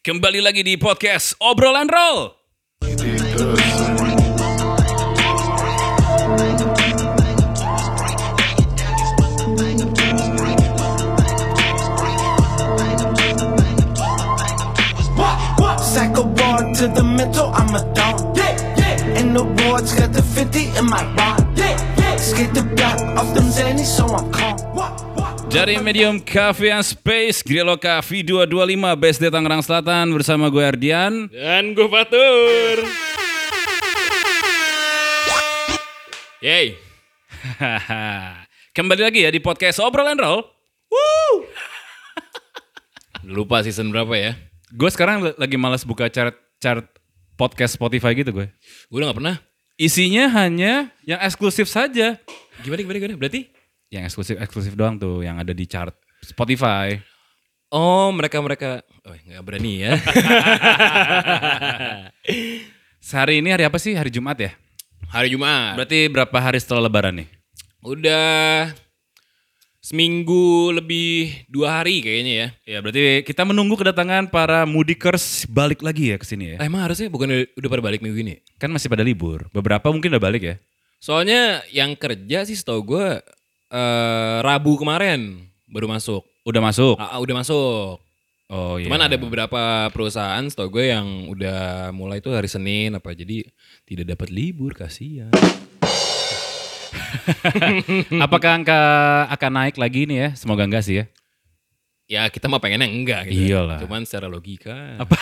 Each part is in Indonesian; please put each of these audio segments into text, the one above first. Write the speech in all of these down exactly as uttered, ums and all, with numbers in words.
Kembali lagi di podcast Obrolan Roll. Psycho bar to the mental, I'm a dog. Yeah, yeah. And the wards got the fifty in my rod. Yeah, yeah. Skate the block off them Zannies, so I'm calm. Dari Medium Cafe and Space, Griloka V dua dua lima B S D Tangerang Selatan bersama gue Ardian dan gue Fatur. Yeay. Kembali lagi ya di podcast Obrolan Roll. Woo. Lupa season berapa ya? Gue sekarang lagi malas buka chart chart podcast Spotify gitu gue. Gue udah gak pernah. Isinya hanya yang eksklusif saja. Gimana gimana gimana? Berarti? Yang eksklusif eksklusif doang tuh yang ada di chart Spotify. Oh mereka mereka. Oh nggak berani ya. Sehari ini hari apa sih? Hari Jumat ya? Hari Jumat. Berarti berapa hari setelah Lebaran nih? Udah seminggu lebih dua hari kayaknya ya. Ya berarti kita menunggu kedatangan para mudikers balik lagi ya ke sini ya. Eh, emang harusnya bukan udah pada balik minggu ini? Kan masih pada libur. Beberapa mungkin udah balik ya. Soalnya yang kerja sih setahu gue uh, Rabu kemarin baru masuk. Udah masuk? Ah, udah masuk. Oh iya. Cuman ada beberapa perusahaan setahu gue yang udah mulai tuh hari Senin apa, jadi tidak dapat libur, kasihan. Apakah angka akan naik lagi nih ya? Semoga enggak sih ya. Ya kita mah pengennya enggak gitu. Iyalah. Cuman secara logika. Apa?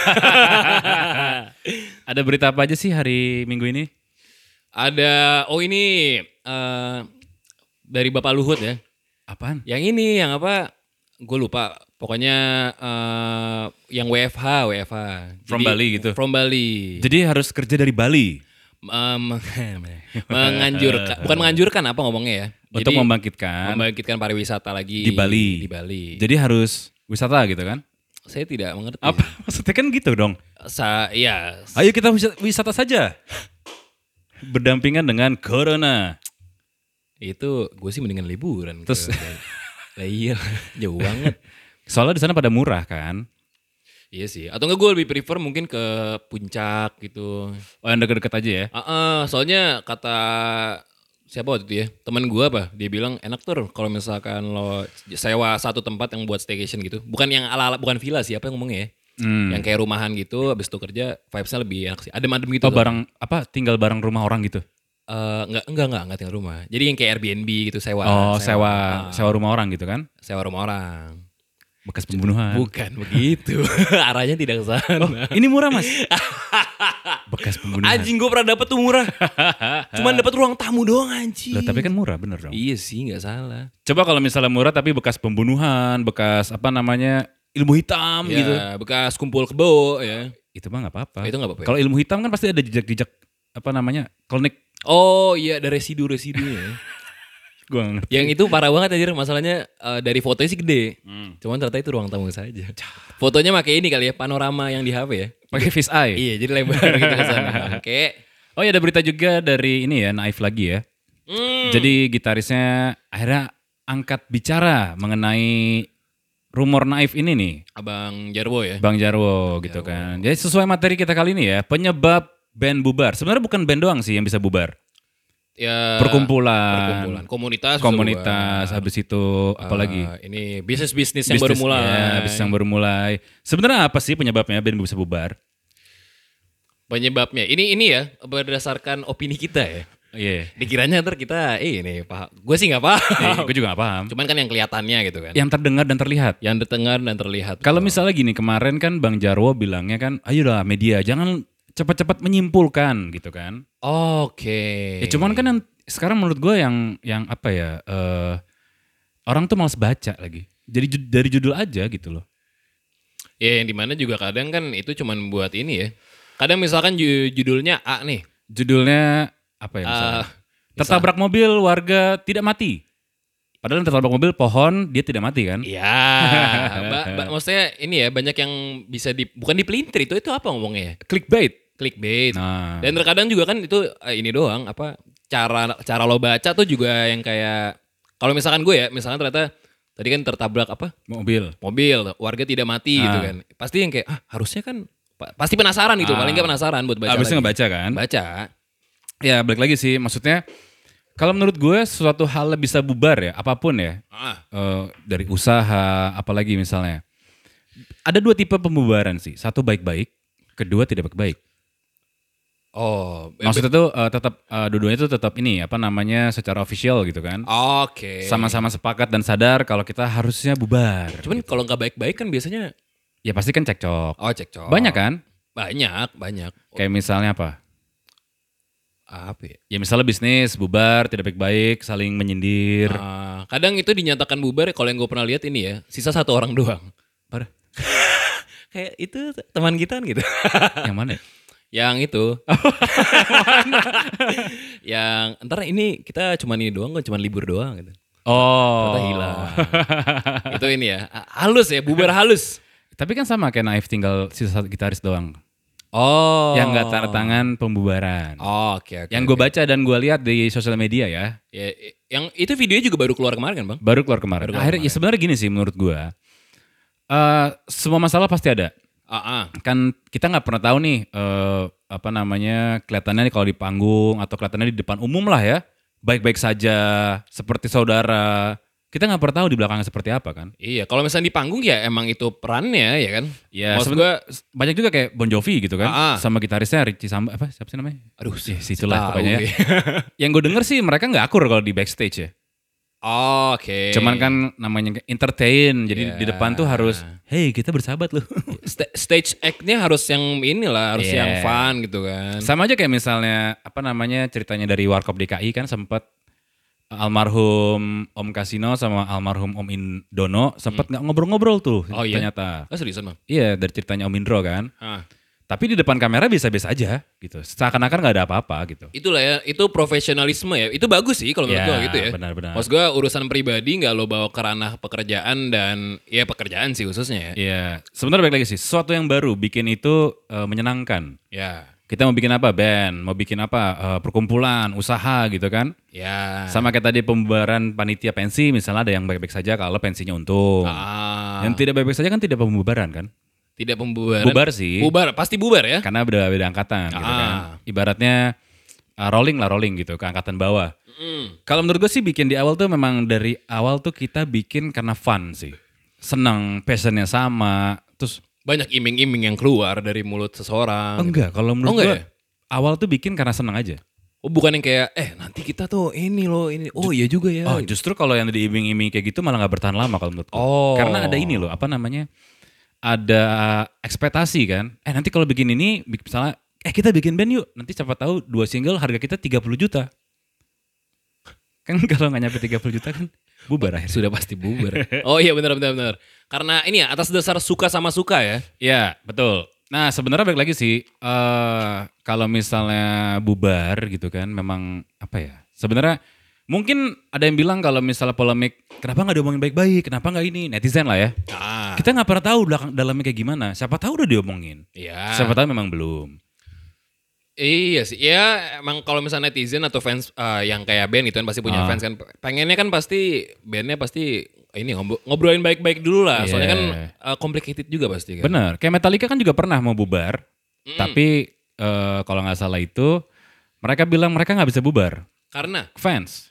Ada berita apa aja sih hari Minggu ini? Ada, oh ini uh, dari Bapak Luhut ya. Apaan? Yang ini, yang apa? Gue lupa. Pokoknya uh, yang W F H, W F H. From Jadi, Bali gitu? From Bali. Jadi harus kerja dari Bali? Um, menganjurkan, bukan menganjurkan apa ngomongnya ya. Untuk Jadi, membangkitkan? Membangkitkan pariwisata lagi. Di Bali? Di Bali. Jadi harus wisata gitu kan? Saya tidak mengerti. Apa? Maksudnya kan gitu dong? Sa, iya. Ayo kita wisata, wisata saja. Berdampingan dengan Corona. Itu gue sih mendingan liburan. Terus, lah iya, jauh banget. Soalnya di sana pada murah kan? Iya sih. Atau enggak gue lebih prefer mungkin ke puncak gitu. Oh yang deket-deket aja ya? Uh, uh, soalnya kata siapa waktu itu ya, teman gue apa? Dia bilang enak tuh kalau misalkan lo sewa satu tempat yang buat staycation gitu. Bukan yang ala-ala, bukan villa sih, apa yang ngomongnya ya? Hmm. Yang kayak rumahan gitu, abis itu kerja vibes-nya lebih enak sih. Adem-adem gitu. Oh tuh. bareng apa? Tinggal bareng rumah orang gitu? Uh, enggak, enggak, enggak, enggak tinggal rumah. Jadi yang kayak Airbnb gitu, sewa. Oh, sewa, sewa, uh, sewa rumah orang gitu kan? Sewa rumah orang. Bekas pembunuhan. Bukan begitu. Arahnya tidak ke sana. Oh, ini murah mas? Bekas pembunuhan. Anjing gue pernah dapet tuh murah. Cuman dapet ruang tamu doang anjing. Loh, tapi kan murah bener dong. Iya sih gak salah. Coba kalau misalnya murah tapi bekas pembunuhan, bekas apa namanya ilmu hitam Ya, gitu. bekas kumpul kebo ya. Itu mah gak apa-apa. Itu gak apa-apa ya? Kalau ilmu hitam kan pasti ada jejak-jejak apa namanya klinik. Oh iya ada residu-residunya. Gue gak ngerti. Yang itu parah banget anjir, masalahnya uh, dari fotonya sih gede. Hmm. Cuman ternyata itu ruang tamu saja. Fotonya pakai ini kali ya, panorama yang di H P ya. Pakai fish eye. Iya, jadi lebar gitu ke sana. Oke. Oh ya ada berita juga dari ini ya, Naif lagi ya. Hmm. Jadi gitarisnya akhirnya angkat bicara mengenai rumor Naif ini nih. Abang Jarwo ya. Bang Jarwo gitu kan. Jadi sesuai materi kita kali ini ya, penyebab band bubar. Sebenarnya bukan band doang sih yang bisa bubar. Ya, perkumpulan, perkumpulan, komunitas, komunitas, bisa habis itu apalagi uh, ini bisnis-bisnis yang bisnis, baru mulai. Ya, bisnis yang baru mulai. Sebenarnya apa sih penyebabnya band bisa bubar? Penyebabnya ini ini ya berdasarkan opini kita ya. Iya. Yeah. Dikiranya ntar kita eh ini paham. Gue sih nggak paham. Eh, gue juga nggak paham. Cuman kan yang kelihatannya gitu kan. Yang terdengar dan terlihat. Yang terdengar dan terlihat. Kalau misalnya gini kemarin kan Bang Jarwo bilangnya kan, ayolah media jangan cepat-cepat menyimpulkan gitu kan. Oke. Okay. Ya cuman kan yang sekarang menurut gue yang yang apa ya uh, orang tuh malas baca lagi. Jadi dari judul aja gitu loh. Ya yang dimana juga kadang kan itu cuman buat ini ya. Kadang misalkan judulnya A nih. Judulnya apa ya misalnya? Uh, tertabrak mobil warga tidak mati. Padahal yang tertabrak mobil pohon dia tidak mati kan? Iya. ba- ba- maksudnya ini ya banyak yang bisa di bukan dipelintir itu itu apa ngomongnya ya? Clickbait. Clickbait. Nah. Dan terkadang juga kan itu ini doang apa cara cara lo baca tuh juga yang kayak kalau misalkan gue ya misalkan ternyata Tadi kan tertabrak apa? Mobil. Mobil, warga tidak mati Ah. gitu kan. Pasti yang kayak, ah harusnya kan, pa- pasti penasaran gitu. Ah. Paling gak penasaran buat baca Abis itu lagi. ngebaca kan? Baca. Ya balik lagi sih, maksudnya kalau menurut gue suatu hal bisa bubar ya, apapun ya. Ah. Eh, dari usaha, apalagi misalnya. Ada dua tipe pembubaran sih. Satu baik-baik, kedua tidak baik-baik. Oh. Maksudnya tuh eh, tetap eh, dua-duanya tuh tetap ini apa namanya secara official gitu kan. Oke. Sama-sama sepakat dan sadar kalau kita harusnya bubar. Cuman kalau nggak baik-baik kan biasanya, Ya pasti kan cekcok. oh cekcok. Banyak kan? Banyak, banyak. Kayak misalnya apa? Apa ya? Ya misalnya bisnis bubar, tidak baik-baik, saling menyindir. Ah, kadang itu dinyatakan bubar, kalau yang gue pernah lihat ini ya, sisa satu orang doang. Parah. Kayak itu teman kita kan gitu. Yang mana? ya? Yang itu. Yang ntar ini kita cuma ini doang kok, cuma libur doang gitu. Oh. Ternyata hilang. Itu ini ya, halus ya, bubar halus. Tapi kan sama kayak Naif tinggal sisa satu gitaris doang. Oh. Yang nggak tanda tangan pembubaran. Oh, oke oke. yang oke. gue baca dan gue lihat di sosial media ya. Ya, yang itu videonya juga baru keluar kemarin kan, Bang? Baru keluar kemarin. Baru keluar Akhirnya ya sebenarnya gini sih menurut gue. Eh semua masalah pasti ada. Ah, ah. Kan kita nggak pernah tahu nih eh, apa namanya kelihatannya nih kalau di panggung atau kelihatannya di depan umum lah ya baik-baik saja seperti saudara, kita nggak pernah tahu di belakangnya seperti apa kan. Iya, kalau misalnya di panggung ya emang itu perannya ya kan. Ya Maksud sebenarnya gua, banyak juga kayak Bon Jovi gitu kan, Ah, ah. sama gitarisnya Richie Samba apa siapa sih namanya? aduh, Ya, situlah tahu pokoknya ya. gue. Yang gue denger sih mereka nggak akur kalau di backstage ya. Oh, oke. Cuman kan namanya entertain, jadi Ya. di depan tuh harus, hey kita bersahabat loh. Sta- stage act-nya harus yang inilah, harus Iya. yang fun gitu kan. Sama aja kayak misalnya apa namanya ceritanya dari Warkop D K I kan sempat almarhum Om Kasino sama almarhum Om Indono sempat nggak ngobrol-ngobrol tuh Oh, iya? ternyata. Oh seriusan Bang? Iya dari ceritanya Om Indro kan. Ah. Tapi di depan kamera biasa-biasa aja gitu. Seakan-akan nggak ada apa-apa gitu. Itulah ya, itu profesionalisme ya. Itu bagus sih kalau menurut Ya, gua gitu ya. benar-benar. Maksud gua urusan pribadi nggak lo bawa ke ranah pekerjaan dan ya pekerjaan sih khususnya ya. Iya, sebenarnya baik lagi sih. Sesuatu yang baru bikin itu eh, menyenangkan. Ya. Kita mau bikin apa band, mau bikin apa eh, perkumpulan, usaha gitu kan. Ya. Sama kayak tadi pembubaran panitia pensi misalnya ada yang baik-baik saja kalau pensinya untung. Ah. Yang tidak baik-baik saja kan tidak pembubaran kan. Tidak pembubaran. Bubar sih. Bubar, pasti bubar ya. Karena beda beda angkatan gitu Ah. kan. Ibaratnya uh, rolling lah rolling gitu ke angkatan bawah. Mm. Kalau menurut gue sih bikin di awal tuh memang dari awal tuh kita bikin karena fun sih. Seneng, passionnya sama. Terus Banyak iming-iming yang keluar dari mulut seseorang. enggak, kalau menurut Oh, enggak gue ya? awal tuh bikin karena seneng aja. Oh bukan yang kayak, eh nanti kita tuh ini loh, ini. Oh iya juga ya. Oh justru kalau yang diiming-iming kayak gitu malah nggak bertahan lama kalau menurut gue. Oh. Karena ada ini loh, apa namanya? Ada ekspektasi kan. Eh nanti kalau bikin ini, bik- misalnya, eh kita bikin band yuk. Nanti siapa tahu dua single harga kita tiga puluh juta. Kan kalau nggak nyampe tiga puluh juta kan bubar akhirnya. Sudah pasti bubar. Oh iya benar benar benar. Karena ini ya atas dasar suka sama suka ya. Iya betul. Nah sebenarnya balik lagi sih, eh kalau misalnya bubar gitu kan, memang apa ya? Sebenarnya mungkin ada yang bilang kalau misalnya polemik, kenapa nggak diomongin baik-baik, kenapa nggak ini, netizen lah ya. Ah. Kita nggak pernah tahu belakang dalamnya kayak gimana. Siapa tahu udah diomongin. Iya. Siapa tahu memang belum. Iya sih. Ya emang kalau misalnya netizen atau fans eh, yang kayak band gitu kan pasti punya Ah. fans kan. Pengennya kan pasti bandnya pasti ini ngob- ngobrolin baik-baik dulu lah. Soalnya kan Iya. eh, complicated juga pasti kan. Bener. Kayak Metallica kan juga pernah mau bubar. Mm. Tapi eh, kalau nggak salah itu mereka bilang mereka nggak bisa bubar. Karena Fans.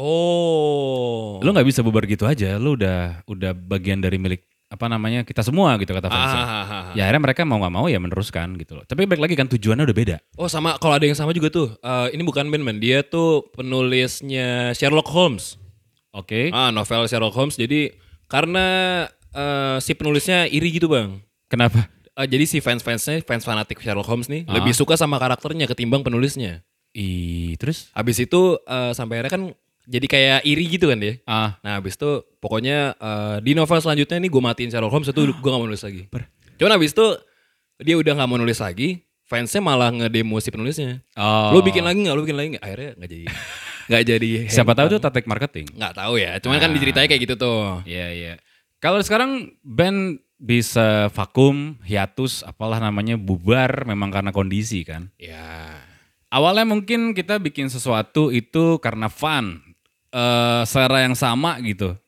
oh. Lu nggak bisa bubar gitu aja. Lu udah udah bagian dari milik apa namanya kita semua gitu kata fans. Ah, ah, ah, ah. Ya akhirnya mereka mau nggak mau ya meneruskan gitu loh. Tapi balik lagi kan tujuannya udah beda. Oh sama kalau ada yang sama juga tuh. Eh, ini bukan band man, dia tuh penulisnya Sherlock Holmes. Oke. Ah, novel Sherlock Holmes. Jadi karena eh, si penulisnya iri gitu, Bang. Kenapa? Eh, jadi si fans-fansnya, fans fanatik Sherlock Holmes nih, Ah. lebih suka sama karakternya ketimbang penulisnya. Ih, terus? Habis itu eh, sampai akhirnya kan jadi kayak iri gitu kan dia. Ah, Nah habis itu pokoknya eh, di novel selanjutnya nih gue matiin Sherlock Holmes itu gue gak mau nulis lagi. Ber- Cuman habis itu dia udah gak mau nulis lagi, fansnya malah ngedemo si penulisnya. oh. Lu bikin lagi gak? Lu bikin lagi gak? Akhirnya gak jadi. Gak jadi. Siapa tahu itu taktik marketing. Gak tahu ya. Cuman kan Ah. diceritanya kayak gitu tuh. Iya, iya. Kalau sekarang band bisa vakum, hiatus, apalah namanya bubar memang karena kondisi kan. Ya. Awalnya mungkin kita bikin sesuatu itu karena fun, eh selera yang sama gitu.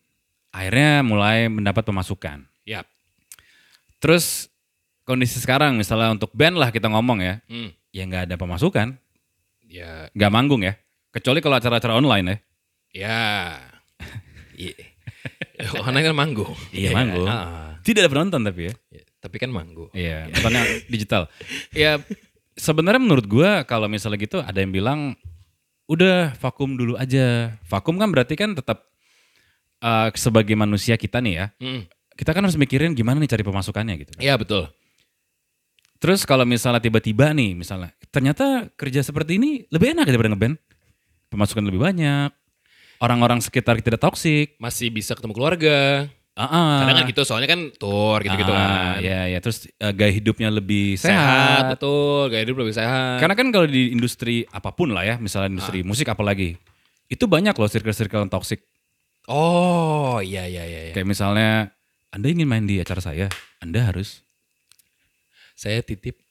akhirnya mulai mendapat pemasukan. Yap. Terus kondisi sekarang misalnya untuk band lah kita ngomong ya, Hmm. ya nggak ada pemasukan, Ya, nggak manggung ya. Kecuali kalau acara-acara online ya. ya. Iya. Online kan manggung. Iya manggung. Ah. Tidak ada penonton tapi ya. Ya, tapi kan manggung. Iya, nontonnya digital. Ya sebenarnya menurut gua kalau misalnya gitu ada yang bilang udah vakum dulu aja. Vakum kan berarti kan tetap uh, sebagai manusia kita nih ya. Hmm. Kita kan harus mikirin gimana nih cari pemasukannya gitu kan. Iya betul. Terus kalau misalnya tiba-tiba nih misalnya ternyata kerja seperti ini lebih enak daripada ngeband. Pemasukan lebih banyak. Orang-orang sekitar tidak toksik. Masih bisa ketemu keluarga. Ah, Kadang kan gitu, soalnya kan tour gitu-gitu ah, kan. ya, ya. Terus uh, gaya hidupnya lebih Sehat, sehat. betul. Gaya hidup lebih sehat. Karena kan kalau di industri apapun lah ya, misalnya industri musik apalagi, itu banyak loh circle-circle yang toxic. Oh, iya iya iya. iya. Kayak misalnya, Anda ingin main di acara saya, Anda harus. Saya titip.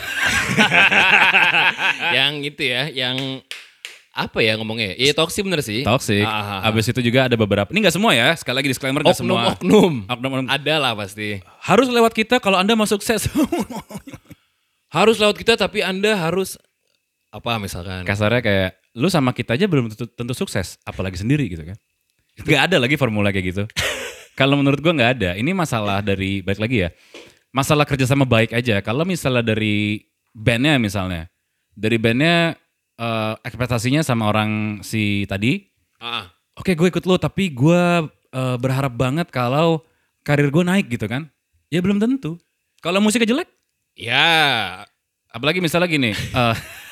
Yang itu ya, yang apa ya ngomongnya? Iya toksik bener sih. Toxic. Ah, ah, ah. Abis itu juga ada beberapa, ini gak semua ya, sekali lagi disclaimer gak semua. Oknum-oknum. Oknum-oknum. Ada lah pasti. Harus lewat kita kalau Anda mau sukses. Harus lewat kita tapi Anda harus apa misalkan? Kasarnya kayak, lu sama kita aja belum tentu, tentu sukses, apalagi sendiri gitu kan. Gak ada lagi formula kayak gitu. Kalau menurut gua gak ada. Ini masalah dari, balik lagi ya, masalah kerjasama baik aja. Kalau misalnya dari bandnya misalnya, dari bandnya eh, ekspektasinya sama orang si tadi, Ah, oke gue ikut lo tapi gue eh, berharap banget kalau karir gue naik gitu kan. Ya belum tentu. Kalau musiknya jelek, ya. apalagi misalnya gini, eh,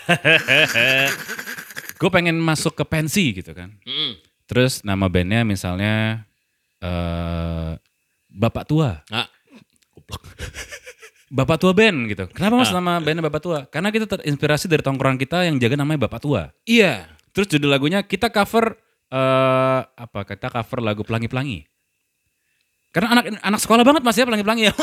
gue pengen masuk ke pensi gitu kan. Mm. Terus nama bandnya misalnya eh Bapak Tua. Ah, Bapak Tua Band gitu. Kenapa mas nama bandnya Bapak Tua? Karena kita terinspirasi dari tongkrongan kita yang jaga namanya Bapak Tua. iya. Terus judul lagunya kita cover eh apa? Kita cover lagu Pelangi-Pelangi. Karena anak anak sekolah banget mas ya Pelangi-Pelangi ya.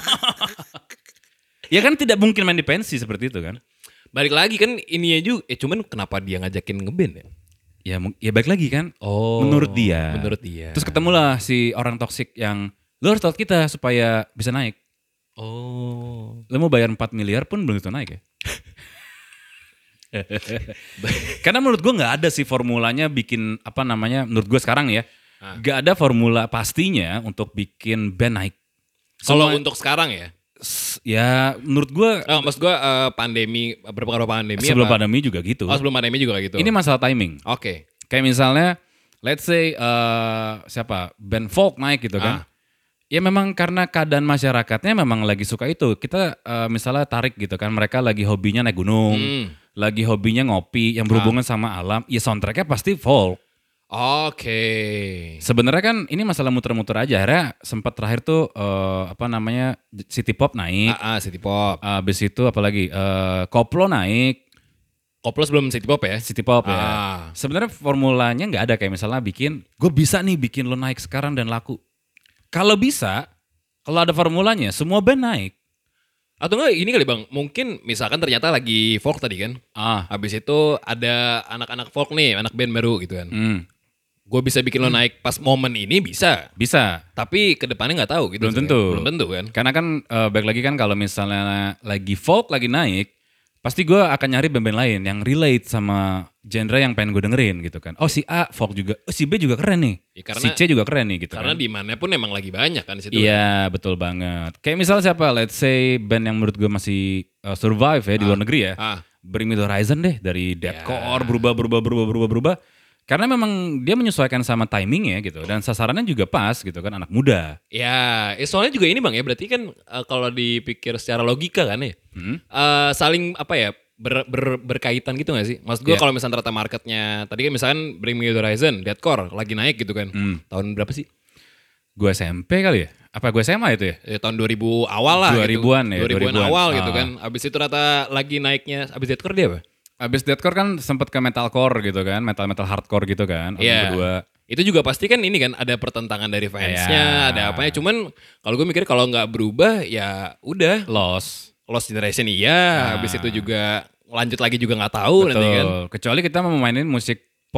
Ya kan tidak mungkin main di pensi seperti itu kan. Balik lagi kan ini aja, eh cuman kenapa dia ngajakin ngeband ya? Ya mu- ya baik lagi kan. Oh, Menurut dia. Menurut dia. Terus ketemulah si orang toksik yang lo harus tahu kita supaya bisa naik. Oh. Lo mau bayar empat miliar pun belum tentu naik ya. Karena menurut gue nggak ada sih formulanya bikin apa namanya menurut gue sekarang ya Ah. nggak ada formula pastinya untuk bikin band naik. Kalau Semua- untuk sekarang ya? s- ya menurut gue Oh, maksud gua eh, pandemi, berpengaruh pandemi sebelum apa? pandemi juga gitu. Oh, sebelum pandemi juga gitu. Ini masalah timing. Oke. Kayak misalnya let's say eh, siapa band folk naik gitu kan. Ah. Ya memang karena keadaan masyarakatnya memang lagi suka itu. Kita eh, misalnya tarik gitu kan mereka lagi hobinya naik gunung, Hmm. lagi hobinya ngopi yang berhubungan sama alam. Ya soundtracknya pasti folk. Oke. Sebenarnya kan ini masalah muter-muter aja. Akhirnya sempat terakhir tuh eh, apa namanya city pop naik. Ah, ah, city pop. Abis itu apalagi eh, koplo naik, Koplo sebelum city pop ya? city pop ya. Ah. Sebenarnya formulanya nggak ada kayak misalnya bikin, gue bisa nih bikin lo naik sekarang dan laku. Kalau bisa, kalau ada formulanya, semua band naik. Atau enggak ini kali bang, mungkin misalkan ternyata lagi folk tadi kan. Ah, Habis itu ada anak-anak folk nih, anak band baru gitu kan. hmm, Gue bisa bikin lo naik pas momen ini bisa. bisa. Tapi kedepannya nggak tahu gitu. Belum sebenarnya. tentu. Belum tentu kan. Karena kan eh, baik lagi kan kalau misalnya lagi folk lagi naik, pasti gue akan nyari band-band lain yang relate sama genre yang pengen gue dengerin gitu kan. Oh si A folk juga, oh si B juga keren nih, Ya, karena- si C juga keren nih gitu Karena kan. di mana pun emang lagi banyak kan di situ. Iya betul banget. Kayak misalnya siapa, let's say band yang menurut gue masih uh, survive ya di luar negeri ya. Ah. Bring Me The Horizon deh, dari deathcore Ya. berubah berubah berubah berubah berubah. Karena memang dia menyesuaikan sama timingnya gitu dan sasarannya juga pas gitu kan anak muda. Ya, eh, soalnya juga ini bang ya, berarti kan eh, kalau dipikir secara logika kan ya, Hmm? eh, saling apa ya ber, ber- berkaitan gitu gak sih? Maksud gue Iya. kalau misalnya ternyata marketnya, tadi kan misalkan Bring Me The Horizon, Deathcore lagi naik gitu kan, Hmm. tahun berapa sih? Gue S M P kali ya? Apa gue S M A itu ya? Ya, tahun dua ribu awal lah. dua ribuan gitu. ya, dua ribuan dua ribuan. awal Ah. gitu kan. Abis itu ternyata lagi naiknya, abis Deathcore dia apa? Abis deathcore kan sempet ke metalcore gitu kan, metal-metal hardcore gitu kan. album Iya. Kedua. Itu juga pasti kan ini kan ada pertentangan dari Iya. fansnya, ada apanya. Cuman kalau gue mikir kalau nggak berubah ya udah. Lost. Lost Generation iya, Nah. habis itu juga lanjut lagi juga nggak tahu nanti kan. Betul. Kecuali kita mau mainin musik pop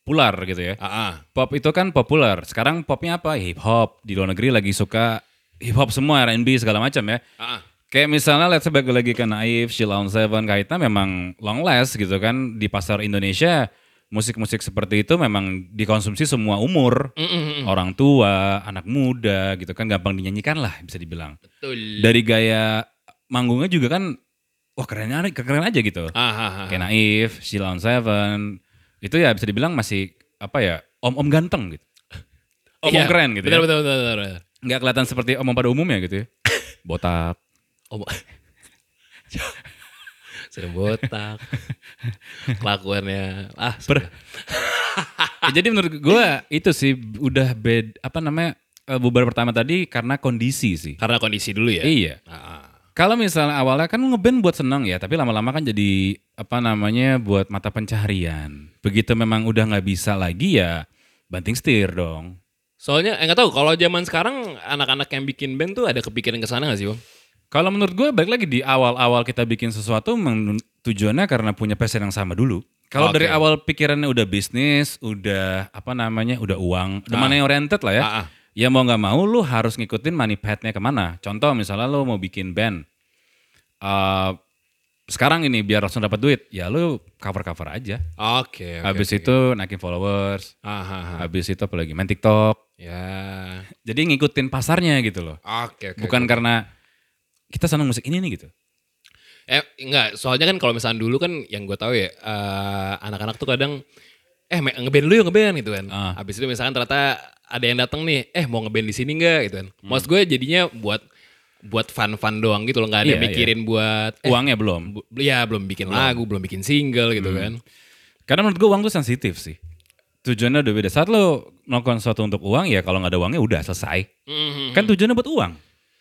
populer gitu ya. Ah, ah. Pop itu kan populer. Sekarang popnya apa? Hip hop. Di luar negeri lagi suka hip hop semua, R and B segala macam ya. Ah, ah. Kayak misalnya let's say balik lagi ke Naif, Sheila on Seven, Kaita memang long last gitu kan. Di pasar Indonesia musik-musik seperti itu memang dikonsumsi semua umur. Mm, mm, mm. Orang tua, anak muda gitu kan gampang dinyanyikan lah bisa dibilang. Betul. Dari gaya manggungnya juga kan wah keren, keren aja gitu. Ah, ah, ah. Kayak Naif, Sheila on Seven. Itu ya bisa dibilang masih apa ya, om-om ganteng gitu. Om-om Iya, keren gitu betul, ya. Betul, betul, betul, betul. Nggak kelihatan seperti om-om pada umumnya gitu ya. Botak. Oh, sudah botak. Kelakuannya ah Per- Ya, jadi menurut gue itu sih udah bed apa namanya eh, bubar pertama tadi karena kondisi sih. karena kondisi dulu ya. Iya. Ah, Kalau misalnya awalnya kan ngeband buat seneng ya, tapi lama-lama kan jadi apa namanya buat mata pencaharian. Begitu memang udah nggak bisa lagi ya banting setir dong. soalnya eh, nggak tahu kalau zaman sekarang anak-anak yang bikin band tuh ada kepikiran ke sana nggak sih, Bang? Kalau menurut gue balik lagi di awal-awal kita bikin sesuatu men- tujuannya karena punya passion yang sama dulu. Kalau Oke. dari awal pikirannya udah bisnis, udah apa namanya, udah uang, udah Ah. money oriented lah ya. Ah, ah. Ya mau nggak mau lu harus ngikutin money path-nya kemana. Contoh misalnya lu mau bikin band. Uh, sekarang ini biar langsung dapat duit, ya lu cover-cover aja. Oke. oke, Habis oke, itu naikin followers. oke. Ah, ah, ah. Habis itu apa lagi? Main TikTok. Ya. Jadi ngikutin pasarnya gitu loh. Oke, oke. Bukan oke. karena kita senang musik ini nih gitu. Eh enggak, soalnya kan kalau misalnya dulu kan yang gue tahu ya eh, anak-anak tuh kadang eh me- ngeband dulu yuk ngeband gitu kan. Ah. Habis itu misalkan ternyata ada yang datang nih, eh mau ngeband di sini enggak gitu kan. Maksud gue jadinya buat buat fun-fun doang gitu loh, nggak ada Iya, mikirin buat eh, Uangnya belum. bu- ya belum bikin lagu, belum bikin single gitu kan. Karena menurut gue uang tuh sensitif sih. Tujuannya udah beda. Saat lo melakukan sesuatu untuk uang, ya kalau nggak ada uangnya udah selesai. Mhm. Kan tujuannya buat uang.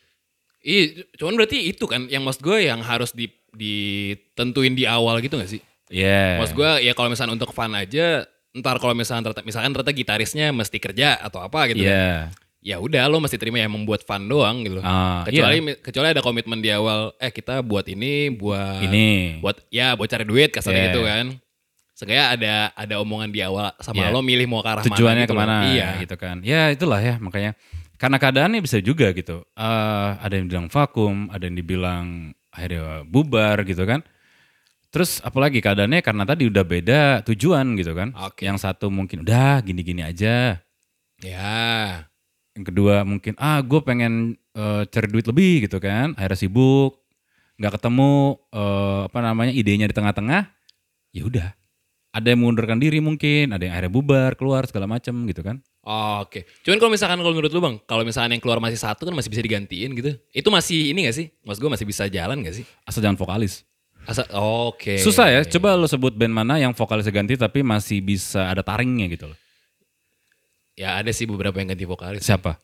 Iya, cuman berarti itu kan yang maksud gue yang harus di, ditentuin di awal gitu gak sih? Iya. Maksud gue ya kalau misalnya untuk fun aja, ntar kalau misalnya ternyata, misalkan ternyata gitarisnya mesti kerja atau apa gitu Iya. kan. Ya udah lo mesti terima yang membuat fun doang gitu. Ah, kecuali iya. kecuali ada komitmen di awal, eh kita buat ini, buat Ini. buat ya buat cari duit kasarnya Yeah. gitu kan. Seenggaknya ada ada omongan di awal sama Yeah. lo milih mau ke arah Tujuannya mana gitu loh. kemana Iya. gitu kan. Ya itulah ya makanya. Karena keadaannya bisa juga gitu. Eh, ada yang bilang vakum, ada yang dibilang akhirnya bubar gitu kan. Terus apalagi keadaannya karena tadi udah beda tujuan gitu kan. Oke. Yang satu mungkin udah gini-gini aja. Ya. Yang kedua mungkin ah gue pengen eh, cari duit lebih gitu kan. Akhirnya sibuk, nggak ketemu eh, apa namanya idenya di tengah-tengah. Ya udah. Ada yang mengundurkan diri mungkin, ada yang akhirnya bubar, keluar segala macem gitu kan. Oh, oke. Cuman kalau misalkan kalau menurut lu Bang, kalau misalkan yang keluar masih satu kan masih bisa digantiin gitu. Itu masih ini gak sih? Maksud gue masih bisa jalan gak sih? Asal jangan vokalis. Asa, oke. Susah ya, coba lo sebut band mana yang vokalisnya ganti tapi masih bisa ada taringnya gitu loh. Ya ada sih beberapa yang ganti vokalis. Siapa?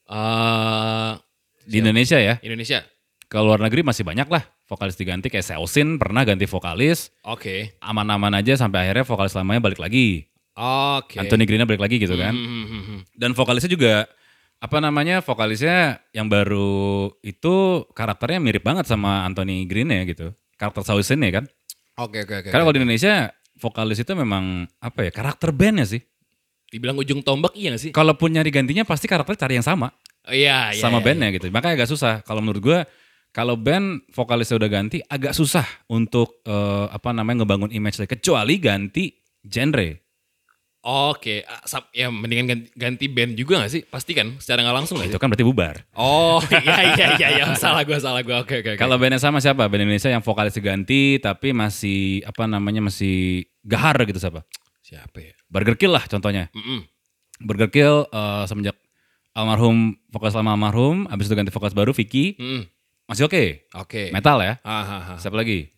Eh Di Indonesia ya. Indonesia. Kalau luar negeri masih banyak lah vokalis diganti. Kayak Seosin pernah ganti vokalis. Oke. Aman-aman aja sampai akhirnya vokalis lamanya balik lagi. Oke. Anthony Green balik lagi gitu kan. Hmm, hmm, hmm, hmm. Dan vokalisnya juga, apa namanya, vokalisnya yang baru itu karakternya mirip banget sama Anthony Green ya gitu. Karakter Seosin ya kan. Oke, oke, oke. Karena kalau di Indonesia, vokalis itu memang apa ya, karakter bandnya sih. Dibilang ujung tombak iya gak sih? Kalaupun nyari gantinya pasti karakter cari yang sama. Oh, iya, iya. sama iya, bandnya gitu. Makanya agak susah. Kalau menurut gue, kalau band vokalisnya udah ganti, agak susah untuk eh, apa namanya ngebangun image lagi. Kecuali ganti genre. Oke, ah, sap- ya mendingan ganti, ganti band juga gak sih? Pasti kan, secara gak langsung gak Itu sih? kan berarti bubar. Oh, iya, iya, iya, iya. Salah gue, salah gue. Oke, oke, oke. Kalau bandnya sama siapa? Band Indonesia yang vokalisnya ganti tapi masih apa namanya masih gahar gitu siapa? Siapa ya? Burger Kill lah contohnya. Mm-mm. Burger Kill eh, semenjak almarhum vokalis lama almarhum, habis itu ganti vokalis baru Vicky, Mm-mm. masih oke. Oke. Metal ya. Ah, ah, ah. Siapa lagi?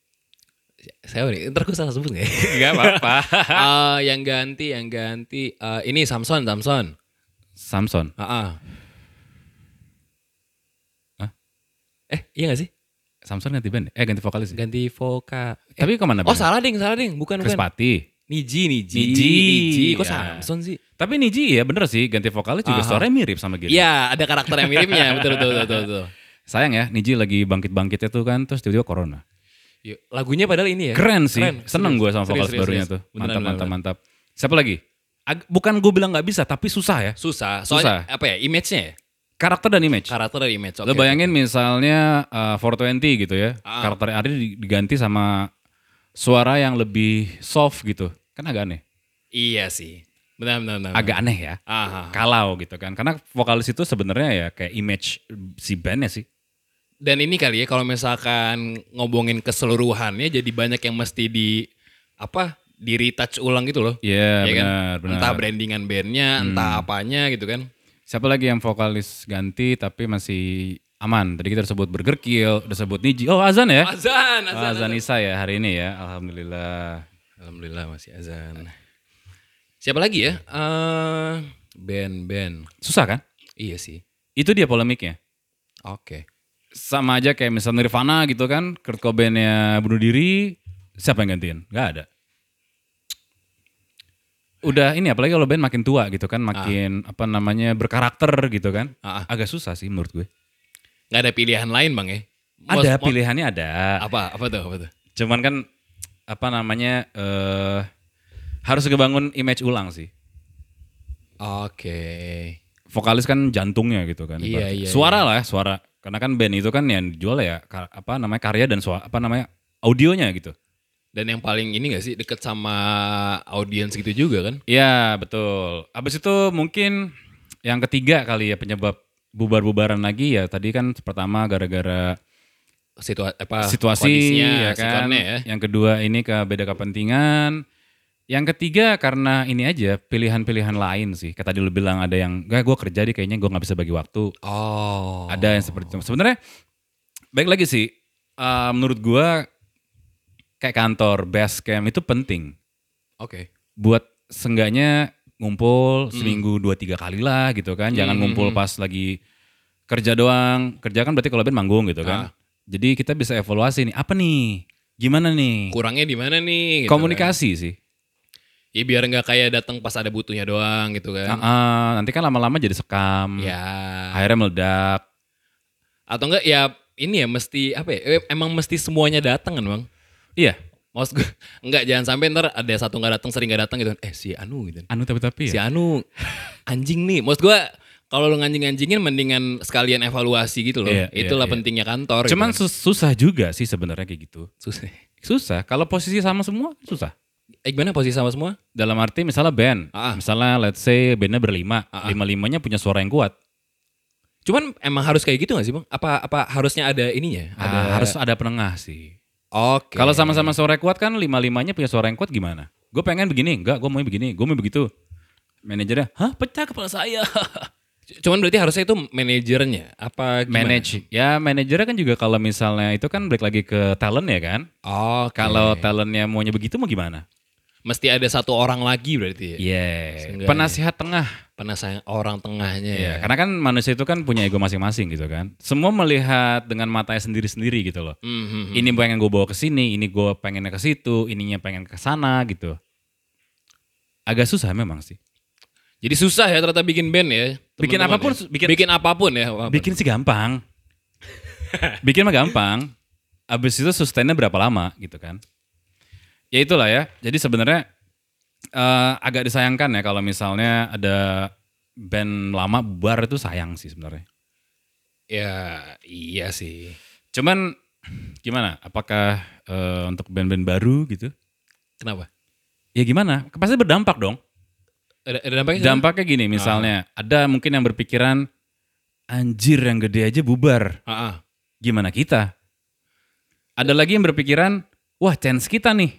Saya nih, ntar gue salah sebut gak ya? Enggak apa-apa. Eh, yang ganti, yang ganti. eh, ini Samson, Samson. Samson. Ah, ah. Hah? Eh, iya gak sih? Samson ganti band? Eh ganti vokalis. ya? Ganti voka. Tapi kemana Oh bandnya? salah ding, salah ding. Bukan, Chris bukan. Patti. Niji, Niji. Niji, Niji. Kok ya. Samson sih? Tapi Niji ya bener sih ganti vokalis juga Aha. suaranya mirip sama Giri. Iya, ada karakter yang miripnya. betul, betul, betul, betul, betul. Sayang ya Niji lagi bangkit-bangkitnya tuh kan terus tiba-tiba corona. Yuk, lagunya padahal ini ya. Keren sih. Keren, Seneng gue serius. sama Serius, vokalis serius, barunya serius. tuh. Beneran, Mantap, mantap, beneran. mantap. Siapa lagi? Ag- bukan gue bilang nggak bisa, tapi susah ya. Susah. Soalnya apa ya? Image-nya ya? Karakter dan image. Karakter dan image. Lo Oke, bayangin oke. misalnya uh, four twenty gitu ya. Ah. Karakter Ari di- diganti sama suara yang lebih soft gitu. Kan agak aneh. Iya sih. Benar, benar, benar. Agak aneh ya. Aha. Kalau gitu kan. Karena vokalis itu sebenarnya ya kayak image si bandnya sih. Dan ini kali ya kalau misalkan ngomongin keseluruhannya jadi banyak yang mesti di apa? Di retouch ulang gitu loh. Iya Ya kan? benar, benar. Entah brandingan bandnya, entah apanya gitu kan. Siapa lagi yang vokalis ganti tapi masih aman? Tadi kita udah sebut Burger Kill, udah sebut Niji. Oh Azan ya? Azan, Oh, azan, Azan Isa ya hari ini ya. Alhamdulillah. Alhamdulillah masih azan. Siapa lagi ya? Eh, band-band. Susah kan? Iya sih. Itu dia polemiknya. Oke. Sama aja kayak misalnya Nirvana gitu kan. Kurt Cobain-nya bunuh diri. Siapa yang gantiin? Gak ada. Udah ini apalagi kalau band makin tua gitu kan. Makin apa namanya berkarakter gitu kan. Ah, ah. Agak susah sih menurut gue. Nggak ada pilihan lain bang ya? Ada Mos- mo- pilihannya ada. Apa? Apa tuh? Apa tuh? Cuman kan apa namanya eh harus kebangun image ulang sih. Oke. Vokalis kan jantungnya gitu kan. Iya, ibaratnya. iya, Suara lah ya, suara. Karena kan band itu kan yang dijual ya ka- apa namanya karya dan suara apa namanya audionya gitu. Dan yang paling ini gak sih deket sama audiens gitu juga kan? Iya, betul. Abis itu mungkin yang ketiga kali ya penyebab bubar-bubaran lagi ya tadi kan pertama gara-gara Situa apa, situasi kondisinya, ya kan. sikonnya ya. Yang kedua ini ke beda kepentingan. Yang ketiga karena ini aja pilihan-pilihan lain sih. Kayak tadi lu bilang ada yang gak gue kerja di kayaknya gue nggak bisa bagi waktu. Oh. Ada yang seperti itu. Sebenarnya baik lagi sih. eh, menurut gue kayak kantor base camp itu penting Oke. buat seenggaknya ngumpul seminggu dua tiga kali lah gitu kan. Jangan Hmm, ngumpul hmm. pas lagi kerja doang. Kerja kan berarti kalau band manggung gitu kan. Ah. Jadi kita bisa evaluasi nih apa nih, gimana nih. Kurangnya di mana nih? Gitu Komunikasi sih. Kan. Ya biar nggak kayak datang pas ada butuhnya doang gitu Ah, kan. ah, nanti kan lama-lama jadi sekam. Ya. Akhirnya meledak. Atau enggak ya ini ya mesti apa ya? eh, Emang mesti semuanya datang kan bang? Iya. Maksud gue enggak jangan sampai ntar ada satu nggak datang sering nggak datang gitu. Eh si Anu gitu. Anu tapi-tapi Si ya. Anu anjing nih. Maksud gue kalau lu nganjing-nganjingin mendingan sekalian evaluasi gitu loh. Iya, Itulah iya, iya. pentingnya kantor. Cuman gitu. sus- susah juga sih sebenarnya kayak gitu. susah. Susah. Kalau posisi sama semua susah. Eh gimana posisi sama semua? Dalam arti misalnya band. Ah. Misalnya let's say bandnya berlima. Ah, ah. Lima-limanya punya suara yang kuat. Cuman emang harus kayak gitu gak sih bang? Apa apa harusnya ada ininya? Ada, harus ada penengah sih. Oke. Kalau sama-sama suara kuat kan lima-limanya punya suara yang kuat gimana? Gue pengen begini, enggak gue mau begini, gue mau begitu. Manajernya, hah pecah kepala saya. Cuman berarti harusnya itu manajernya apa gimana? Manage, ya manajernya kan juga kalau misalnya itu kan balik lagi ke talent ya kan. Oh, Kalau talentnya maunya begitu mau gimana? mesti ada satu orang lagi berarti ya. Iya, Seenggaknya. penasihat tengah. Penasaran orang tengahnya ya. Iya, karena kan manusia itu kan punya ego masing-masing gitu kan. Semua melihat dengan matanya sendiri-sendiri gitu loh. Hmm, hmm, hmm. Ini pengen gue bawa ke sini, ini gue pengennya ke situ, ininya pengen ke sana gitu. Agak susah memang sih. Jadi susah ya ternyata bikin band ya. Bikin teman-teman apapun, ya. bikin- bikin apapun ya. apapun. Bikin sih gampang. Bikin mah gampang. Abis itu sustainnya berapa lama gitu kan. Ya itulah ya. Jadi sebenarnya eh, agak disayangkan ya kalau misalnya ada band lama bubar itu sayang sih sebenarnya. Ya iya sih. Cuman gimana? Apakah eh, untuk band-band baru gitu? Kenapa? Ya gimana? Pasti berdampak dong. Ada, ada dampaknya? Dampaknya gini misalnya. Ada mungkin yang berpikiran anjir yang gede aja bubar. Ah, ah. Gimana kita? Ada lagi yang berpikiran, wah chance kita nih.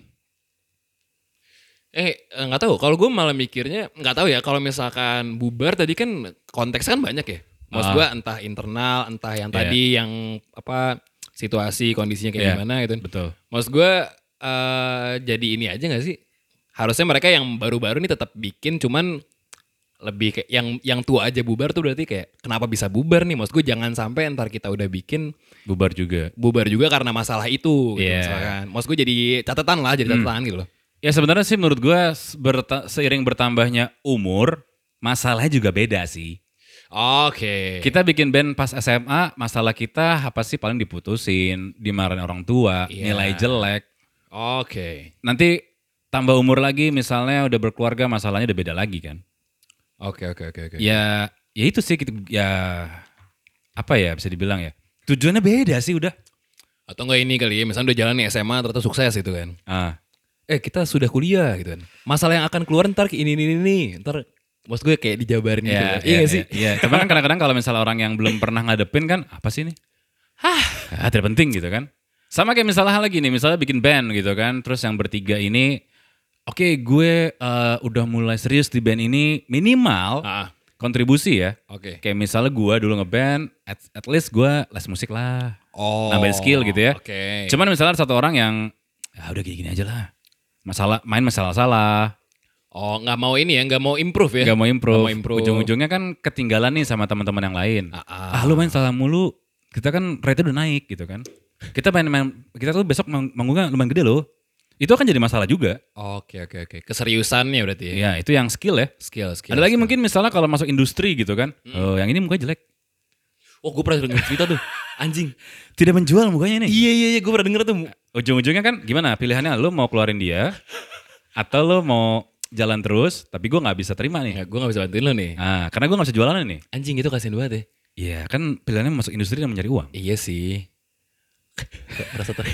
Eh eh, nggak tahu. Kalau gue malah mikirnya nggak tahu ya. Kalau misalkan bubar tadi kan konteks kan banyak ya. Maksud Ah. gue entah internal, entah yang Iya. tadi yang apa situasi kondisinya kayak Iya, gimana gitu. Betul. Maksud gue eh, jadi ini aja nggak sih? Harusnya mereka yang baru-baru nih tetap bikin, cuman lebih kayak yang yang tua aja bubar tuh berarti kayak kenapa bisa bubar nih? Maksud gue jangan sampai ntar kita udah bikin Bubar juga. bubar juga karena masalah itu. Gitu, Iya. misalkan. Maksud gue jadi catatan lah, jadi catatan gitu loh. Ya sebenarnya sih menurut gue berta- seiring bertambahnya umur, masalahnya juga beda sih. Oke. Kita bikin band pas S M A, masalah kita apa sih paling diputusin, dimarahin orang tua, Iya. nilai jelek. Oke. Nanti tambah umur lagi misalnya udah berkeluarga masalahnya udah beda lagi kan. Oke oke oke oke. Ya ya itu sih gitu, ya apa ya bisa dibilang ya. Tujuannya beda sih udah. Atau enggak ini kali ya, misalnya udah jalan nih S M A ternyata sukses gitu kan. Ah, Eh kita sudah kuliah gitu kan. Masalah yang akan keluar ntar ini ini ini. Ntar maksud gue kayak dijabarin gitu. ya, kan. Iya ya, gak sih? ya, ya. Cuman kan kadang-kadang kalau misalnya orang yang belum pernah ngadepin kan apa sih ini? Hah, ah, tidak penting gitu kan. Sama kayak misalnya hal lagi nih, misalnya bikin band gitu kan. Terus yang bertiga ini, oke gue uh, udah mulai serius di band ini minimal Ah, kontribusi ya. oke. Kayak misalnya gue dulu ngeband, at, at least gue les musik lah. Oh. Nambahin skill gitu ya. Oke. Cuman misalnya ada satu orang yang, ya udah kayak gini aja lah. Masalah, main masalah-salah. Oh nggak mau ini ya, nggak mau improve ya? Gak mau improve. Nggak mau improve. Ujung-ujungnya kan ketinggalan nih sama teman-teman yang lain. Ah, Ah, ah. lu main salah mulu. Kita kan rate udah naik gitu kan. Kita main, main kita tuh besok mang- manggungnya lumayan gede loh. Itu akan jadi masalah juga. Oke oke oke. Keseriusannya berarti ya. Ya itu yang skill ya. Skill skill. Ada lagi skill. mungkin misalnya kalau masuk industri gitu kan. Oh yang ini mukanya jelek. Oh gue pernah denger cerita tuh. Anjing. Tidak menjual mukanya nih. Iya iya iya gue pernah denger tuh. Ujung-ujungnya kan gimana pilihannya, lu mau keluarin dia atau lu mau jalan terus tapi gue gak bisa terima nih. Ya gue gak bisa bantuin lo nih. Nah, karena gue gak bisa jualan nih. Anjing itu kasihan banget ya. Iya kan pilihannya masuk industri dan mencari uang. Iya sih. Gak merasa ter...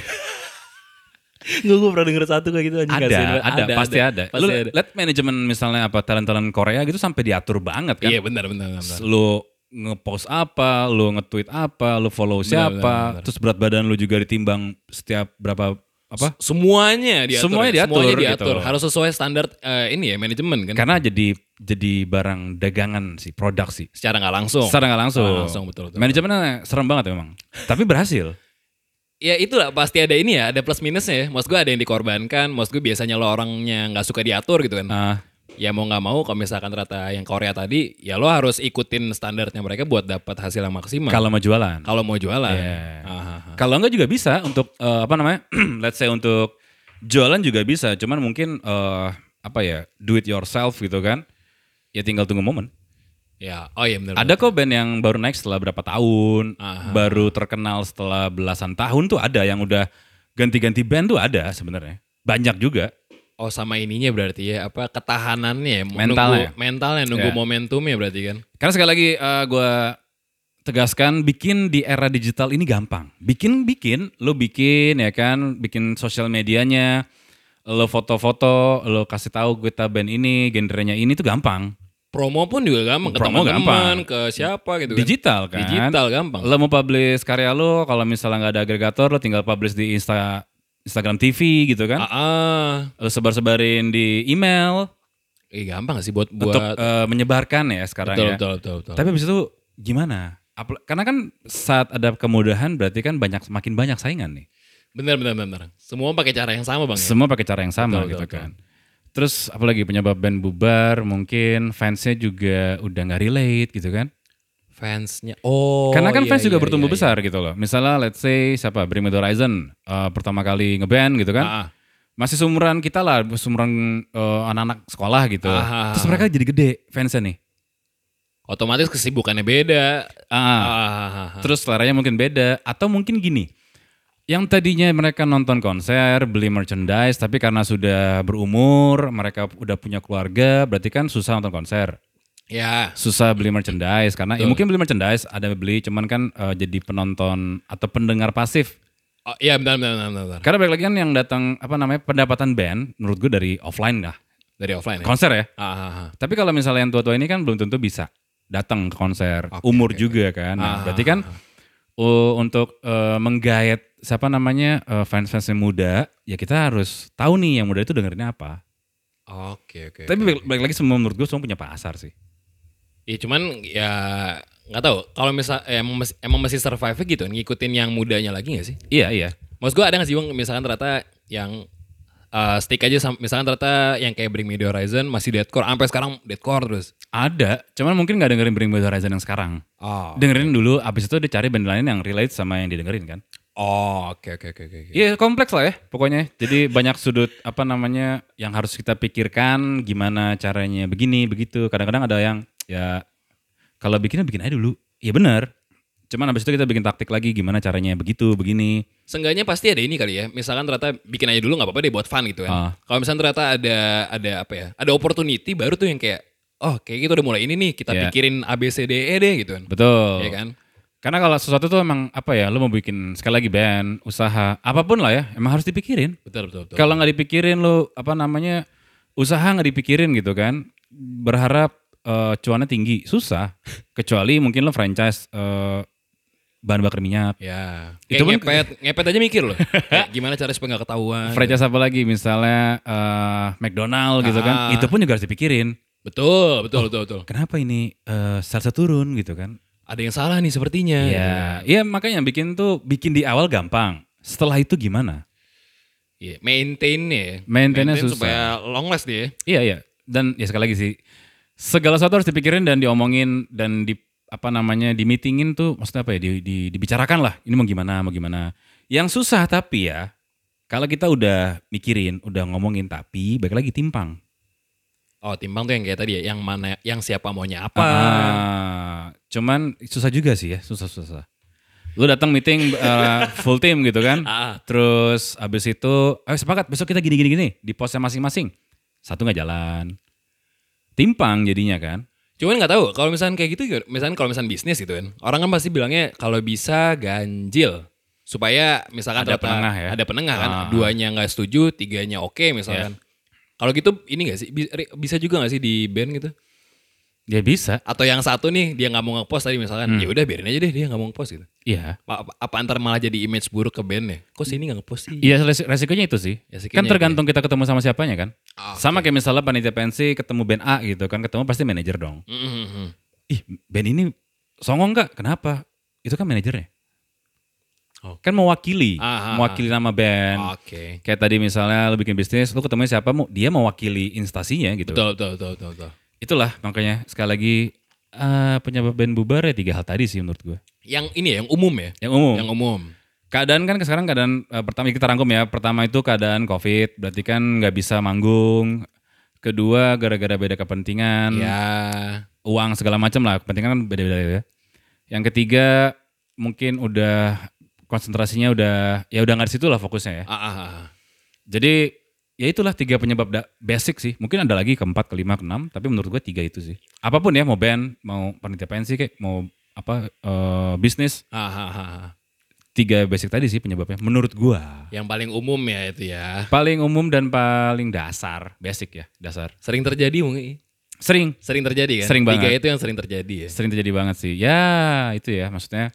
Gue gue pernah denger satu kayak gitu anjing. Ada, kasihan ada, banget. pasti ada. Pasti Lu ada. lihat manajemen misalnya apa talent-talent Korea gitu sampai diatur banget kan. Iya benar benar benar. Lu nge-post apa, lu nge-tweet apa, lu follow siapa, benar, benar. terus berat badan lu juga ditimbang setiap berapa apa? Semuanya diatur. Semuanya ya? diatur, Semuanya diatur. gitu. Harus sesuai standar eh, ini ya manajemen kan. Karena jadi jadi barang dagangan sih, produk sih. Secara nggak langsung. Secara nggak langsung. Nggak langsung, betul, betul. Manajemennya serem banget memang. Tapi berhasil. Ya itulah pasti ada ini ya, ada plus minusnya ya. Maksud gue ada yang dikorbankan, maksud gue biasanya lo orangnya nggak suka diatur gitu kan. Ah, Ya mau nggak mau kalau misalkan ternyata yang Korea tadi, ya lo harus ikutin standarnya mereka buat dapat hasil yang maksimal. kalau mau jualan. Kalau mau jualan. Iya. Aha. Kalau enggak juga bisa untuk eh, apa namanya? Let's say untuk jualan juga bisa, cuman mungkin eh, apa ya? Do it yourself gitu kan. Ya tinggal tunggu momen. Ya, oh iya benar. Ada kok band yang baru naik setelah berapa tahun, Aha. baru terkenal setelah belasan tahun tuh ada yang udah ganti-ganti band tuh ada sebenarnya. Banyak juga. Oh sama ininya berarti ya, apa ketahanannya ya, Mentalnya. nunggu, mentalnya nunggu Ya. momentumnya berarti kan. Karena sekali lagi eh, gue tegaskan, bikin di era digital ini gampang. Bikin-bikin, lo bikin ya kan, bikin sosial medianya, lo foto-foto, lo kasih tahu kita band ini, genrenya ini tuh gampang. Promo pun juga gampang, ke Promo teman-teman, gampang. ke siapa gitu kan. Digital kan. Digital gampang. Lo mau publish karya lo, kalau misalnya nggak ada agregator, lo tinggal publish di Insta, Instagram T V gitu kan. Ah, ah. Lo sebar-sebarin di email Eh gampang gak sih buat buat untuk eh, menyebarkan ya sekarang betul, ya. betul betul betul. Tapi habis itu gimana? Apl- Karena kan saat ada kemudahan berarti kan banyak semakin banyak saingan nih. Benar benar benar. Semua pakai cara yang sama bang. Ya? Semua pakai cara yang sama Betul, gitu betul, kan. Terus apalagi penyebab band bubar, mungkin fansnya juga udah nggak relate gitu kan. Fansnya. Oh. Karena kan iya, fans juga iya, bertumbuh iya, besar gitu loh. Misalnya let's say siapa Bring Me The Horizon eh, pertama kali ngeband gitu Iya. kan. Ah, ah. Masih seumuran kita lah, seumuran eh, anak-anak sekolah gitu. Ah, ah, Terus ah. mereka jadi gede fansnya nih. Otomatis kesibukannya beda. Ah, Ah, ah, ah, ah. terus seleranya mungkin beda. Atau mungkin gini, yang tadinya mereka nonton konser, beli merchandise, tapi karena sudah berumur, mereka udah punya keluarga, berarti kan susah nonton konser. Ya. Susah beli merchandise, karena ya Betul. mungkin beli merchandise, ada beli, cuman kan eh, jadi penonton atau pendengar pasif. Oh, iya benar benar benar. benar. Karena balik lagi kan yang datang, apa namanya, pendapatan band, menurut gue dari offline lah. Dari offline ya. Konser ya. Ah, ah, ah. Tapi kalau misalnya yang tua-tua ini kan belum tentu bisa datang ke konser. Oke, Umur oke, juga kan. Nah, Ah, berarti kan uh, untuk uh, menggait siapa namanya uh, fans-fans yang muda, ya kita harus tahu nih yang muda itu dengerinnya apa. Oke oke. Tapi oke. balik, balik lagi semua menurut gue semua punya pasar sih. Ya cuman ya nggak tahu. Kalau misal eh, emang masih, emang masih survive gitu, ngikutin yang mudanya lagi nggak sih? Iya iya. Maksud gue ada nggak sih bang, misalkan ternyata yang uh, stick aja, sam- misalkan ternyata yang kayak Bring Me The Horizon masih deathcore, sampai sekarang deathcore terus. Ada, cuman mungkin nggak dengerin Bring Me The Horizon yang sekarang. Oh. Dengerin dulu, abis itu dia cari band lain yang relate sama yang didengerin kan. Oh oke oke oke oke. Iya kompleks lah ya pokoknya. Jadi banyak sudut apa namanya yang harus kita pikirkan, gimana caranya begini begitu. Kadang-kadang ada yang ya kalau bikinnya bikin aja dulu. Iya benar. Cuman abis itu kita bikin taktik lagi gimana caranya begitu begini. Seenggaknya pasti ada ini kali ya. Misalkan ternyata bikin aja dulu nggak apa-apa deh buat fun gitu kan. Ah. Kalau misalkan ternyata ada ada apa ya? Ada opportunity baru tuh yang kayak oh kayak gitu udah mulai ini nih kita Iya. pikirin A B C D E deh gitu kan. Betul. Iya kan? Karena kalau sesuatu tuh emang apa ya, lo mau bikin sekali lagi band, usaha, apapun lah ya, emang harus dipikirin. Betul betul betul. Kalau nggak dipikirin lo apa namanya usaha nggak dipikirin gitu kan, berharap eh, cuannya tinggi susah. Kecuali mungkin lo franchise eh, bahan bakar minyak. Ya, Itu kayak pun- ngepet, ngepet aja mikir loh. Kayak gimana cara supaya nggak ketahuan. Franchise apa lagi misalnya eh, McDonald gitu kan, Ah. itu pun juga harus dipikirin. Betul, betul, betul, betul. Kenapa ini eh, salsa turun gitu kan? Ada yang salah nih sepertinya. Iya, iya makanya bikin tuh bikin di awal gampang. Setelah itu gimana? Iya, maintain ya. Maintain-nya Maintain susah. supaya long last dia. Iya iya. Dan ya sekali lagi sih, segala sesuatu harus dipikirin dan diomongin dan di apa namanya di meetingin tuh maksudnya apa ya di, di, dibicarakan lah. Ini mau gimana mau gimana. Yang susah tapi ya kalau kita udah mikirin, udah ngomongin tapi balik lagi timpang. Oh, timbang tuh yang kayak tadi ya, yang mana, yang siapa maunya apa. Ah, cuman susah juga sih ya, susah-susah. Lu datang meeting uh, full team gitu kan. Ah. Terus abis itu, ayo sepakat besok kita gini-gini gini di posnya masing-masing. Satu nggak jalan. Timpang jadinya kan. Cuman nggak tahu kalau misalnya kayak gitu, misalnya kalau misalnya bisnis gitu kan, orang kan pasti bilangnya kalau bisa ganjil supaya misalkan Ada ternyata penengah ya? ada penengah kan, Ah. duanya nggak setuju, tiganya oke misalkan. Kalau gitu ini nggak sih bi- bisa juga nggak sih di band gitu? Ya bisa. Atau yang satu nih dia nggak mau ngepost tadi misalkan, Hmm. ya udah biarin aja deh dia nggak mau ngepost gitu. Iya. Apa, apa, apa antar malah jadi image buruk ke bandnya? Kok sini nggak ngepost sih? Iya res- resikonya itu sih. Resikonya Kan tergantung kita ketemu sama siapanya kan. Ah, Sama kayak misalnya panitia pensi ketemu band A gitu kan, ketemu pasti manajer dong. Mm, mm, mm. Ih band ini songong nggak? Kenapa? Itu kan manajernya. Oh. Kan mewakili, Ah, ah, mewakili nama band. Oke. Kayak tadi misalnya lu bikin bisnis, lu ketemu siapa, mau dia mewakili instasinya gitu. Betul, betul, betul, betul, betul. Itulah makanya sekali lagi eh, penyebab band bubar ya tiga hal tadi sih menurut gue. Yang ini ya, yang umum ya? Yang umum. Yang umum. Keadaan kan sekarang keadaan eh, pertama kita rangkum ya. Pertama itu keadaan COVID, berarti kan nggak bisa manggung. Kedua gara-gara beda kepentingan, Ya. uang segala macam lah. Kepentingan kan beda-beda ya. Yang ketiga mungkin udah konsentrasinya udah ya udah nggak di situ lah fokusnya ya. Ah, ah, ah. Jadi ya itulah tiga penyebab da- basic sih. Mungkin ada lagi keempat, kelima, keenam. Tapi menurut gue tiga itu sih. Apapun ya, mau band, mau panitia pensi kayak, mau apa eh, bisnis. Ah, ah, ah, ah. Tiga basic tadi sih penyebabnya. Menurut gue. Yang paling umum ya itu ya. Paling umum dan paling dasar. Basic ya, dasar. Sering terjadi mungkin. Sering. Sering terjadi kan? Sering Tiga banget. itu yang sering terjadi ya. Sering terjadi banget sih. Ya itu ya maksudnya.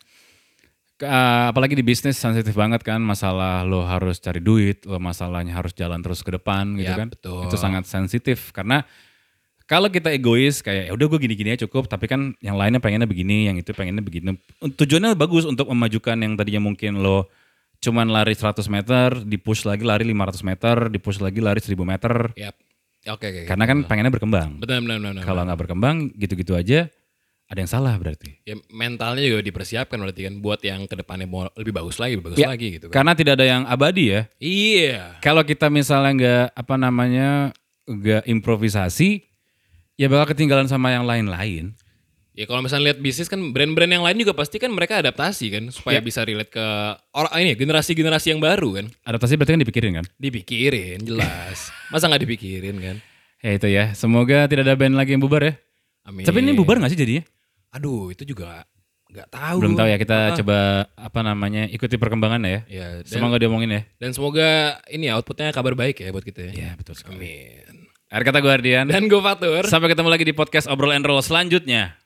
ke- eh, apalagi di bisnis sensitif banget kan. Masalah lo harus cari duit. Lo masalahnya harus jalan terus ke depan gitu Ya, kan. betul. Itu sangat sensitif. Karena kalau kita egois kayak ya udah gue gini-gini aja cukup. Tapi kan yang lainnya pengennya begini. Yang itu pengennya begini. Tujuannya bagus untuk memajukan yang tadinya mungkin lo cuman lari seratus meter. Di-push lagi lari lima ratus meter. Di-push lagi lari seribu meter. Yap. Oke, oke. Karena kan pengennya berkembang. Benar, benar, benar. Kalau nggak berkembang gitu-gitu aja, ada yang salah berarti. Ya, mentalnya juga dipersiapkan berarti kan buat yang kedepannya mau lebih bagus lagi, lebih bagus Ya, lagi gitu kan. Karena tidak ada yang abadi ya. Iya. Kalau kita misalnya nggak apa namanya nggak improvisasi, ya bakal ketinggalan sama yang lain-lain. Ya kalau misalnya lihat bisnis kan brand-brand yang lain juga pasti kan mereka adaptasi kan supaya Ya. bisa relate ke orang ini generasi-generasi yang baru kan. Adaptasi berarti kan dipikirin kan? Dipikirin jelas. Masa nggak dipikirin kan? Ya itu ya. Semoga tidak ada band lagi yang bubar ya. Amin. Tapi ini bubar nggak sih jadinya? Aduh, itu juga nggak tahu. Belum tahu ya. Kita Ah. coba apa namanya ikuti perkembangan ya. Ya, dan, Semoga diomongin ya. dan semoga ini ya outputnya kabar baik ya buat kita ya. Ya betul sekali. Amin. Akhir kata gue Ardian. Dan gue Fatur. Sampai ketemu lagi di podcast Obrol and Roll selanjutnya.